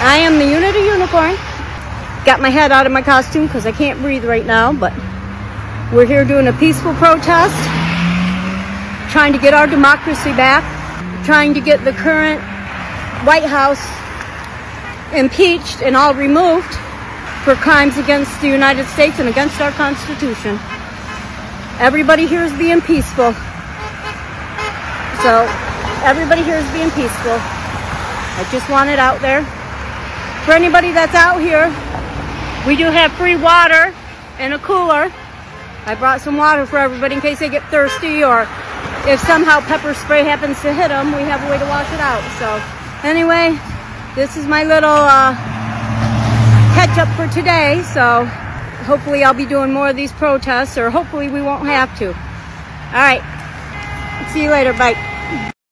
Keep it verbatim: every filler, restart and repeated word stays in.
I am the Unity Unicorn. Got my head out of my costume because I can't breathe right now, but we're here doing a peaceful protest, trying to get our democracy back, trying to get the current White House impeached and all removed for crimes against the United States and against our Constitution. Everybody here is being peaceful. So, everybody here is being peaceful. I just want it out there. For anybody that's out here, we do have free water and a cooler. I brought some water for everybody in case they get thirsty, or if somehow pepper spray happens to hit them, we have a way to wash it out. So, anyway, this is my little uh, catch up for today. So, hopefully I'll be doing more of these protests, or hopefully we won't have to. All right. See you later. Bye.